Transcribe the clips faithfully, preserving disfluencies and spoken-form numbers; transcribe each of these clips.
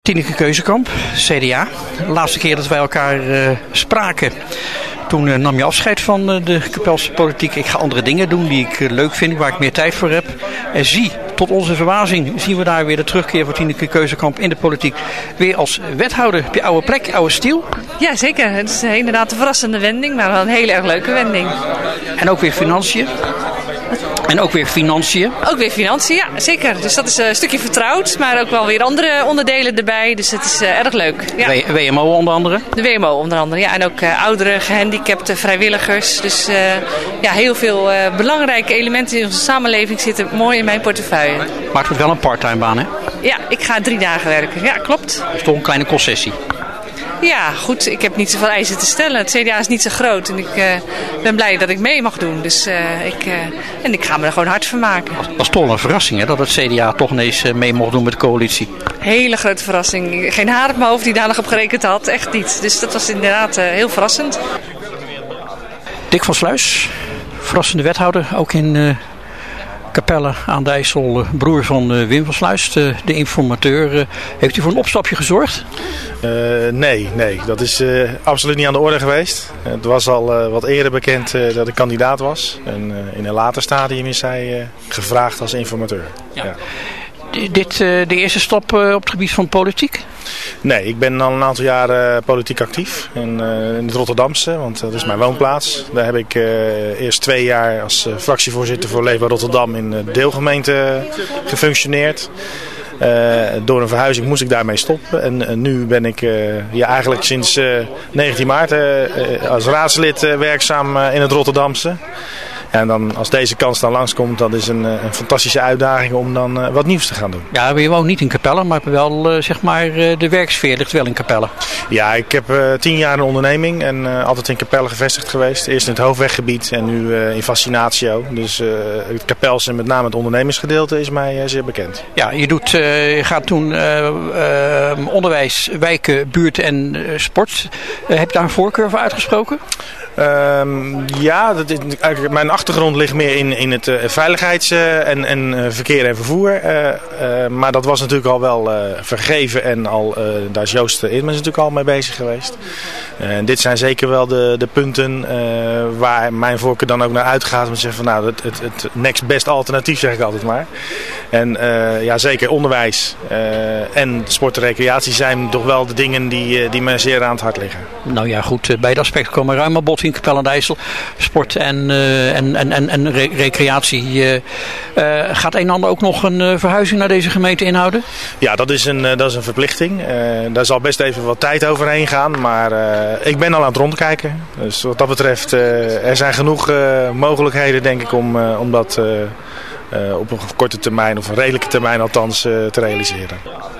Tineke Keuzekamp, C D A. De laatste keer dat wij elkaar uh, spraken, toen uh, nam je afscheid van uh, de Kapelse politiek. Ik ga andere dingen doen die ik uh, leuk vind, waar ik meer tijd voor heb. En zie, tot onze verbazing, zien we daar weer de terugkeer van Tineke Keuzekamp in de politiek. Weer als wethouder op je oude plek, oude stiel. Ja, zeker. Het is inderdaad een verrassende wending, maar wel een hele erg leuke wending. En ook weer financiën. En ook weer financiën. Ook weer financiën, ja, zeker. Dus dat is een stukje vertrouwd, maar ook wel weer andere onderdelen erbij. Dus het is uh, erg leuk. Ja. W M O onder andere? De W M O onder andere, ja. En ook uh, ouderen, gehandicapten, vrijwilligers. Dus uh, ja, heel veel uh, belangrijke elementen in onze samenleving zitten mooi in mijn portefeuille. Maar het wordt wel een parttime baan, hè? Ja, ik ga drie dagen werken. Ja, klopt. Dat is toch een kleine concessie. Ja, goed. Ik heb niet zoveel eisen te stellen. Het C D A is niet zo groot. En ik uh, ben blij dat ik mee mag doen. Dus, uh, ik, uh, en ik ga me er gewoon hard van maken. Dat was toch een verrassing, hè? Dat het C D A toch ineens uh, mee mocht doen met de coalitie. Hele grote verrassing. Geen haar op mijn hoofd die daar nog op gerekend had. Echt niet. Dus dat was inderdaad uh, heel verrassend. Dick van Sluis, verrassende wethouder. Ook in uh, Capelle aan de IJssel. Broer van uh, Wim van Sluis, de, de informateur. Uh, heeft u voor een opstapje gezorgd? Uh, nee, nee, dat is uh, absoluut niet aan de orde geweest. Uh, het was al uh, wat eerder bekend uh, dat ik kandidaat was. En uh, in een later stadium is hij uh, gevraagd als informateur. Ja. Ja. D dit uh, de eerste stap uh, op het gebied van politiek? Nee, ik ben al een aantal jaar uh, politiek actief in, uh, in het Rotterdamse, want dat is mijn woonplaats. Daar heb ik uh, eerst twee jaar als uh, fractievoorzitter voor Leefbaar Rotterdam in de deelgemeente gefunctioneerd. Uh, door een verhuizing moest ik daarmee stoppen. En uh, nu ben ik uh, ja, eigenlijk sinds uh, negentien maart uh, uh, als raadslid uh, werkzaam uh, in het Rotterdamse. En dan, als deze kans dan langskomt, dat is een, een fantastische uitdaging om dan uh, wat nieuws te gaan doen. Ja, je woont niet in Capelle, maar wel uh, zeg maar uh, de werksfeer ligt wel in Capelle. Ja, ik heb uh, tien jaar een onderneming en uh, altijd in Capelle gevestigd geweest. Eerst in het hoofdweggebied en nu uh, in Fascinatio. Dus uh, het Capelse en met name het ondernemingsgedeelte is mij uh, zeer bekend. Ja, je, doet, uh, je gaat doen uh, uh, onderwijs, wijken, buurt en uh, sport. Uh, heb je daar een voorkeur voor uitgesproken? Um, ja, dat is, mijn achtergrond ligt meer in, in het uh, veiligheids- uh, en, en uh, verkeer en vervoer. Uh, uh, maar dat was natuurlijk al wel uh, vergeven en al, uh, daar is Joost Eertmans natuurlijk al mee bezig geweest. Uh, en dit zijn zeker wel de, de punten uh, waar mijn voorkeur dan ook naar uitgaat. Om te zeggen van nou, het, het, het next best alternatief zeg ik altijd maar. En uh, ja, zeker onderwijs uh, en sport en recreatie zijn toch wel de dingen die, uh, die mij zeer aan het hart liggen. Nou ja, goed. Bij dat aspect komen ruim aan bod in Capelle aan de IJssel. Sport en, uh, en, en, en, en re recreatie. Uh, uh, gaat een en ander ook nog een uh, verhuizing naar deze gemeente inhouden? Ja, dat is een, uh, dat is een verplichting. Uh, daar zal best even wat tijd overheen gaan. Maar uh, ik ben al aan het rondkijken. Dus wat dat betreft, uh, er zijn genoeg uh, mogelijkheden denk ik om, uh, om dat uh, uh, op een korte termijn of een redelijke termijn althans uh, te realiseren.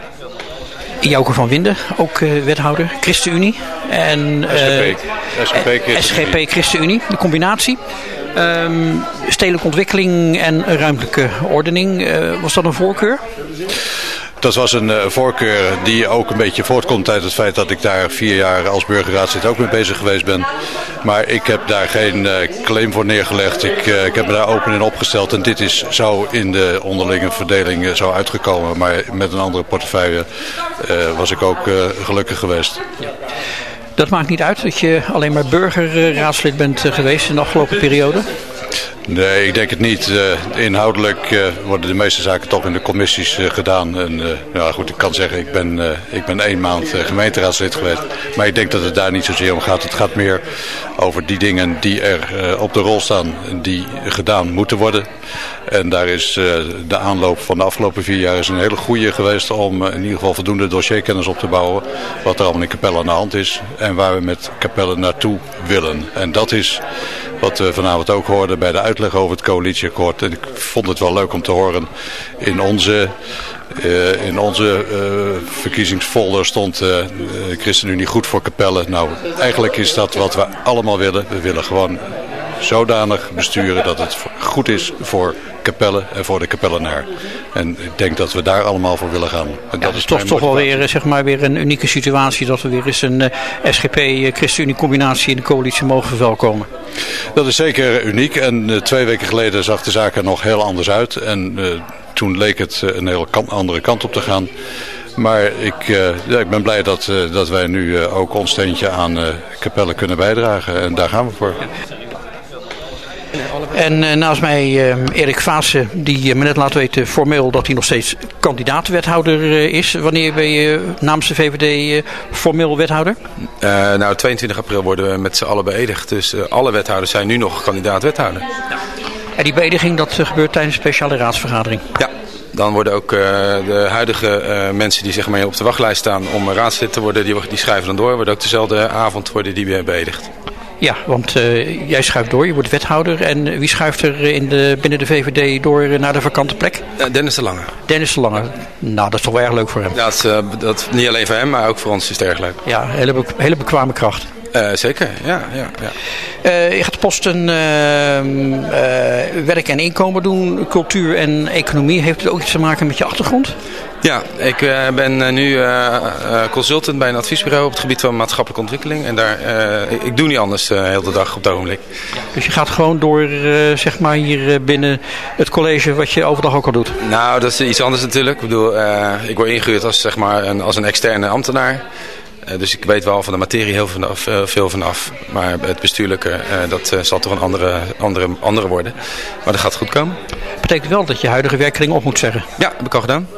Jouke van Winden, ook uh, wethouder, ChristenUnie. En uh, S G P, S G P ChristenUnie, de combinatie. Um, stedelijke ontwikkeling en ruimtelijke ordening, uh, was dat een voorkeur? Dat was een uh, voorkeur die ook een beetje voortkomt uit het feit dat ik daar vier jaar als burgerraadslid ook mee bezig geweest ben. Maar ik heb daar geen uh, claim voor neergelegd. Ik, uh, ik heb me daar open in opgesteld en dit is zo in de onderlinge verdeling uh, zo uitgekomen. Maar met een andere portefeuille uh, was ik ook uh, gelukkig geweest. Ja. Dat maakt niet uit dat je alleen maar burgerraadslid bent uh, geweest in de afgelopen periode? Nee, ik denk het niet. Uh, inhoudelijk uh, worden de meeste zaken toch in de commissies uh, gedaan. En uh, nou goed, ik kan zeggen, ik ben, uh, ik ben één maand uh, gemeenteraadslid geweest. Maar ik denk dat het daar niet zozeer om gaat. Het gaat meer over die dingen die er uh, op de rol staan, die gedaan moeten worden. En daar is uh, de aanloop van de afgelopen vier jaar is een hele goede geweest om uh, in ieder geval voldoende dossierkennis op te bouwen. Wat er allemaal in Capelle aan de hand is en waar we met Capelle naartoe willen. En dat is wat we vanavond ook hoorden bij de uitleg over het coalitieakkoord. En ik vond het wel leuk om te horen. In onze, uh, in onze uh, verkiezingsfolder stond uh, ChristenUnie goed voor Capelle. Nou, eigenlijk is dat wat we allemaal willen. We willen gewoon zodanig besturen dat het goed is voor Capelle en voor de Capellenaar. En ik denk dat we daar allemaal voor willen gaan. En dat ja, is toch, toch wel weer, zeg maar, weer een unieke situatie dat we weer eens een uh, S G P-ChristenUnie combinatie in de coalitie mogen verwelkomen. Dat is zeker uniek en uh, twee weken geleden zag de zaak er nog heel anders uit. En uh, toen leek het uh, een hele kant, andere kant op te gaan. Maar ik, uh, ja, ik ben blij dat, uh, dat wij nu uh, ook ons steentje aan uh, Capelle kunnen bijdragen. En daar gaan we voor. En uh, naast mij uh, Erik Vaassen, die me net laat weten formeel dat hij nog steeds kandidaat-wethouder uh, is. Wanneer ben je namens de V V D uh, formeel wethouder? Uh, nou, tweeëntwintig april worden we met z'n allen beëdigd. Dus uh, alle wethouders zijn nu nog kandidaat-wethouder. En die beëdiging, dat uh, gebeurt tijdens een speciale raadsvergadering? Ja. Dan worden ook uh, de huidige uh, mensen die zeg maar, op de wachtlijst staan om raadslid te worden, die, die schrijven dan door. Worden ook dezelfde avond worden die weer beëdigd. Ja, want uh, jij schuift door, je wordt wethouder. En wie schuift er in de, binnen de V V D door naar de vakante plek? Uh, Dennis de Lange. Dennis de Lange. Nou, dat is toch wel erg leuk voor hem. Ja, dat is, uh, dat, niet alleen voor hem, maar ook voor ons is het erg leuk. Ja, hele, be- hele bekwame kracht. Uh, zeker, ja. ja, ja. Uh, je gaat posten uh, uh, werk en inkomen doen, cultuur en economie. Heeft het ook iets te maken met je achtergrond? Ja, ik uh, ben uh, nu uh, uh, consultant bij een adviesbureau op het gebied van maatschappelijke ontwikkeling. En daar, uh, ik, ik doe niet anders uh, de hele dag op het ogenblik. Dus je gaat gewoon door, uh, zeg maar, hier binnen het college wat je overdag ook al doet? Nou, dat is iets anders natuurlijk. Ik bedoel, uh, ik word ingehuurd als, zeg maar, een, als een externe ambtenaar. Uh, dus ik weet wel van de materie heel vanaf, uh, veel vanaf. Maar het bestuurlijke, uh, dat uh, zal toch een andere, andere, andere worden. Maar dat gaat goed komen. Betekent wel dat je huidige werkkring op moet zeggen? Ja, heb ik al gedaan.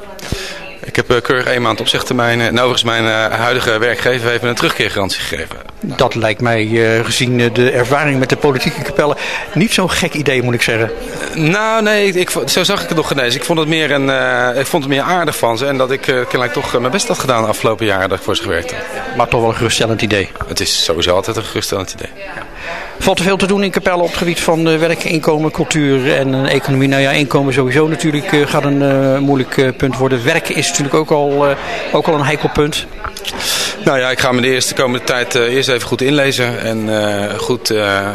Ik heb uh, keurig één maand opzegtermijn. En overigens mijn uh, huidige werkgever heeft me een terugkeergarantie gegeven. Dat lijkt mij, uh, gezien uh, de ervaring met de politieke Capelle, niet zo'n gek idee, moet ik zeggen. Uh, nou, nee, ik, ik, zo zag ik het nog genezen. Ik vond het meer, een, uh, ik vond het meer aardig van ze. En dat ik uh, kennelijk toch uh, mijn best had gedaan de afgelopen jaren dat ik voor ze gewerkt heb. Maar toch wel een geruststellend idee. Het is sowieso altijd een geruststellend idee. Ja. Valt er veel te doen in Capelle op het gebied van uh, werk, inkomen, cultuur en uh, economie? Nou ja, inkomen sowieso natuurlijk uh, gaat een uh, moeilijk uh, punt worden. Werken is natuurlijk ook al, uh, ook al een heikel punt. Nou ja, ik ga me de eerste komende tijd uh, eerst even goed inlezen en uh, goed, uh,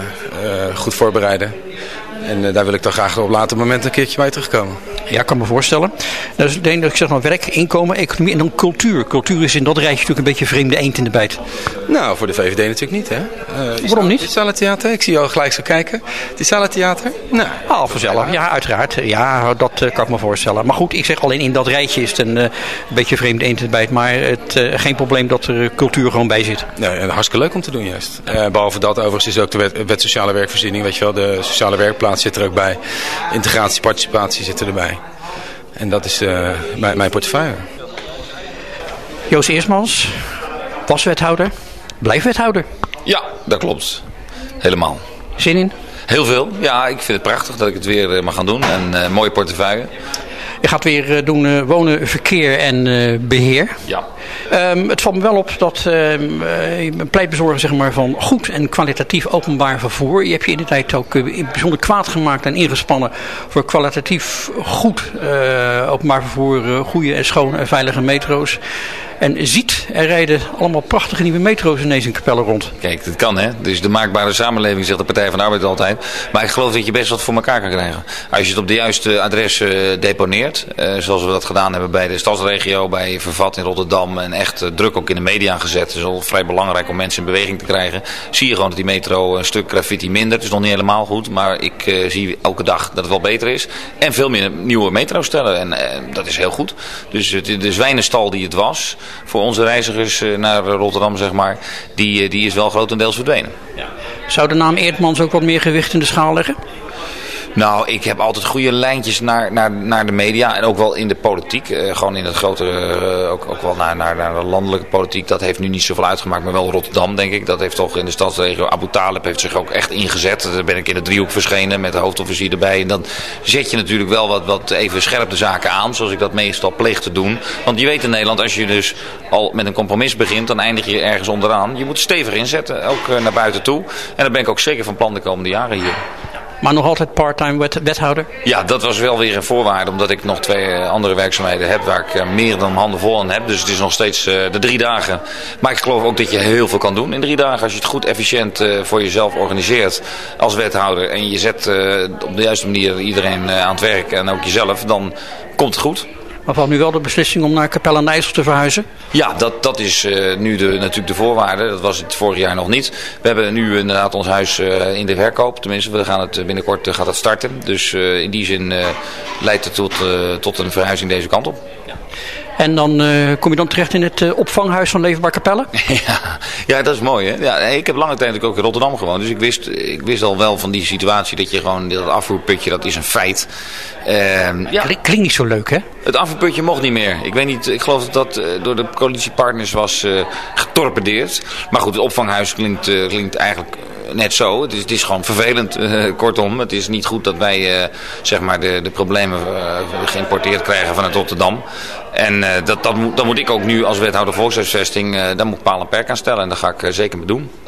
uh, goed voorbereiden. En uh, daar wil ik dan graag op later moment een keertje bij terugkomen. Ja, ik kan me voorstellen. Dus ik denk dat ik zeg maar werk, inkomen, economie en dan cultuur. Cultuur is in dat rijtje natuurlijk een beetje vreemde eend in de bijt. Nou, voor de V V D natuurlijk niet, hè? Uh, Waarom niet? Het Salentheater, ik zie jou gelijk zo kijken. Het Salentheater? Nou, oh, vanzelf. Ja, uiteraard. Ja, dat uh, kan ik me voorstellen. Maar goed, ik zeg alleen in dat rijtje is het een, uh, een beetje vreemde eend in de bijt. Maar het, uh, geen probleem dat er uh, cultuur gewoon bij zit. Nee, hartstikke leuk om te doen juist. Uh, behalve dat, overigens is ook de wet, wet sociale werkvoorziening, weet je wel, de sociale werkplaats zit er ook bij. Integratie, participatie zit erbij. En dat is uh, mijn, mijn portefeuille. Joost Eersmans, was wethouder, blijf wethouder. Ja, dat klopt. Helemaal. Zin in? Heel veel. Ja, ik vind het prachtig dat ik het weer uh, mag gaan doen. En uh, mooie portefeuille. Je gaat weer uh, doen uh, wonen, verkeer en uh, beheer. Ja. Um, het valt me wel op dat uh, je bent pleitbezorger zeg maar, van goed en kwalitatief openbaar vervoer. Je hebt je in de tijd ook uh, bijzonder kwaad gemaakt en ingespannen voor kwalitatief goed uh, openbaar vervoer, uh, goede en schone en veilige metro's. En ziet, er rijden allemaal prachtige nieuwe metro's ineens in Capelle rond. Kijk, dat kan hè. Dus de maakbare samenleving, zegt de Partij van de Arbeid altijd. Maar ik geloof dat je best wat voor elkaar kan krijgen. Als je het op de juiste adres uh, deponeert. Uh, zoals we dat gedaan hebben bij de stadsregio, bij Vervat in Rotterdam. En echt uh, druk ook in de media gezet. Het is al vrij belangrijk om mensen in beweging te krijgen. Zie je gewoon dat die metro een stuk graffiti minder. Het is nog niet helemaal goed. Maar ik uh, zie elke dag dat het wel beter is. En veel meer nieuwe metro's stellen. En uh, dat is heel goed. Dus uh, de zwijnenstal die het was voor onze reizigers naar Rotterdam, zeg maar, die, die is wel grotendeels verdwenen. Ja. Zou de naam Eertmans ook wat meer gewicht in de schaal leggen? Nou, ik heb altijd goede lijntjes naar, naar, naar de media en ook wel in de politiek. Uh, gewoon in het grote, uh, ook, ook wel naar, naar, naar de landelijke politiek. Dat heeft nu niet zoveel uitgemaakt, maar wel Rotterdam, denk ik. Dat heeft toch in de stadsregio, Abu Talib heeft zich ook echt ingezet. Daar ben ik in de driehoek verschenen met de hoofdofficier erbij. En dan zet je natuurlijk wel wat, wat even scherp de zaken aan, zoals ik dat meestal pleeg te doen. Want je weet in Nederland, als je dus al met een compromis begint, dan eindig je ergens onderaan. Je moet stevig inzetten, ook uh, naar buiten toe. En daar ben ik ook zeker van plan de komende jaren hier. Maar nog altijd part-time wet- wethouder? Ja, dat was wel weer een voorwaarde, omdat ik nog twee andere werkzaamheden heb waar ik meer dan handen vol aan heb. Dus het is nog steeds uh, de drie dagen. Maar ik geloof ook dat je heel veel kan doen in drie dagen. Als je het goed efficiënt uh, voor jezelf organiseert als wethouder en je zet uh, op de juiste manier iedereen uh, aan het werk en ook jezelf, dan komt het goed. Maar valt nu wel de beslissing om naar Capelle aan de IJssel te verhuizen? Ja, dat, dat is uh, nu de, natuurlijk de voorwaarde. Dat was het vorig jaar nog niet. We hebben nu inderdaad ons huis uh, in de verkoop. Tenminste, we gaan het binnenkort uh, gaat het starten. Dus uh, in die zin uh, leidt het tot, uh, tot een verhuizing deze kant op. Ja. En dan uh, kom je dan terecht in het uh, opvanghuis van Leefbaar Capelle? Ja, ja, dat is mooi, hè. Ja, ik heb lange tijd ook in Rotterdam gewoond. Dus ik wist, ik wist al wel van die situatie dat je gewoon, dat afvoerputje, dat is een feit. Uh, ja. Klinkt niet zo leuk, hè? Het afvoerputje mocht niet meer. Ik weet niet, ik geloof dat dat uh, door de coalitiepartners was uh, getorpedeerd. Maar goed, het opvanghuis klinkt, uh, klinkt eigenlijk net zo. Het is, het is gewoon vervelend, uh, kortom. Het is niet goed dat wij uh, zeg maar de, de problemen uh, geïmporteerd krijgen vanuit Rotterdam. En uh, dat, dat, moet, dat moet ik ook nu als wethouder volkshuisvesting, uh, daar moet ik paal en perk aan stellen. En dat ga ik uh, zeker mee doen.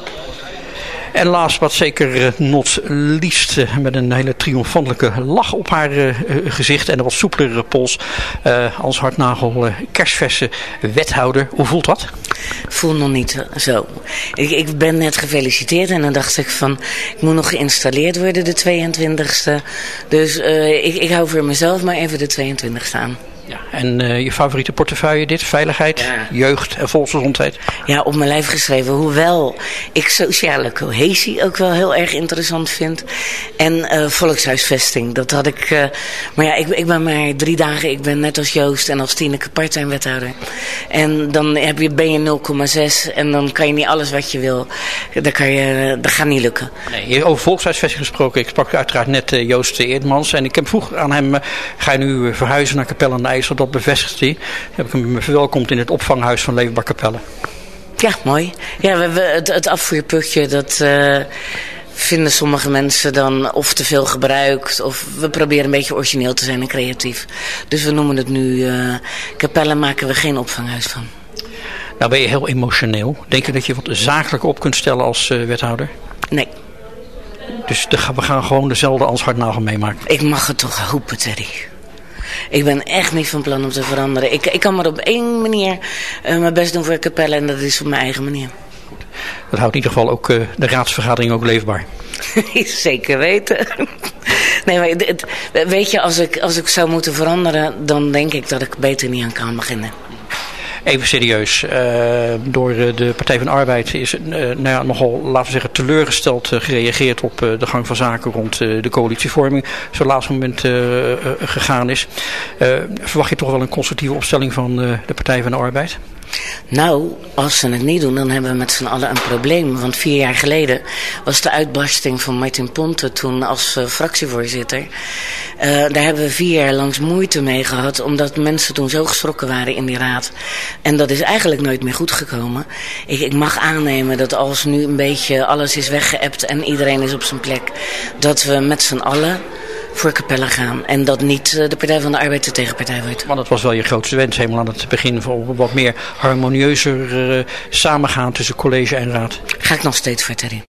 En last but zeker uh, not least, uh, met een hele triomfantelijke lach op haar uh, gezicht en een wat soepelere pols. Uh, als hardnagel uh, kerstverse wethouder. Hoe voelt dat? Voel nog niet zo. Ik, ik ben net gefeliciteerd en dan dacht ik van, ik moet nog geïnstalleerd worden de tweeëntwintigste. Dus uh, ik, ik hou voor mezelf maar even de tweeëntwintigste aan. Ja, en uh, je favoriete portefeuille dit? Veiligheid, ja. Jeugd en volksgezondheid? Ja, op mijn lijf geschreven. Hoewel ik sociale cohesie ook wel heel erg interessant vind. En uh, volkshuisvesting. Dat had ik... Uh, maar ja, ik, ik ben maar drie dagen. Ik ben net als Joost en als Tineke part-time wethouder. En dan heb je, ben je nul komma zes. En dan kan je niet alles wat je wil. Dat, kan je, dat gaat niet lukken. Nee, over volkshuisvesting gesproken. Ik sprak uiteraard net uh, Joost Eerdmans. En ik heb vroeg aan hem... Uh, ga je nu uh, verhuizen naar Capelle aan de IJssel? Dat bevestigt hij. Heb ik hem verwelkomd in het opvanghuis van Leefbaar Capelle. Ja, mooi. Ja, we, we, het, het afvoerputje, dat uh, vinden sommige mensen dan of te veel gebruikt. Of we proberen een beetje origineel te zijn en creatief. Dus we noemen het nu uh, Capelle, maken we geen opvanghuis van. Nou ben je heel emotioneel. Denk je dat je wat zakelijker op kunt stellen als uh, wethouder? Nee. Dus de, we gaan gewoon dezelfde als hardnagel meemaken? Ik mag het toch hopen, Teddy. Ik ben echt niet van plan om te veranderen. Ik, ik kan maar op één manier uh, mijn best doen voor Capelle en dat is op mijn eigen manier. Goed. Dat houdt in ieder geval ook uh, de raadsvergadering ook leefbaar. Zeker weten. Nee, maar het, weet je, als ik, als ik zou moeten veranderen, dan denk ik dat ik beter niet aan kan beginnen. Even serieus, uh, door de Partij van de Arbeid is uh, nou ja, nogal, laten we zeggen, teleurgesteld uh, gereageerd op uh, de gang van zaken rond uh, de coalitievorming. Zo'n laatste moment uh, uh, gegaan is. Uh, verwacht je toch wel een constructieve opstelling van uh, de Partij van de Arbeid? Nou, als ze het niet doen, dan hebben we met z'n allen een probleem. Want vier jaar geleden was de uitbarsting van Martin Ponte toen als uh, fractievoorzitter. Uh, daar hebben we vier jaar langs moeite mee gehad, omdat mensen toen zo geschrokken waren in die raad. En dat is eigenlijk nooit meer goed gekomen. Ik, ik mag aannemen dat als nu een beetje alles is weggeëpt en iedereen is op zijn plek, dat we met z'n allen voor Capelle gaan. En dat niet de Partij van de Arbeid de tegenpartij wordt. Maar dat was wel je grootste wens helemaal aan het begin. Voor wat meer harmonieuzer uh, samengaan tussen college en raad. Ga ik nog steeds voor, Terry.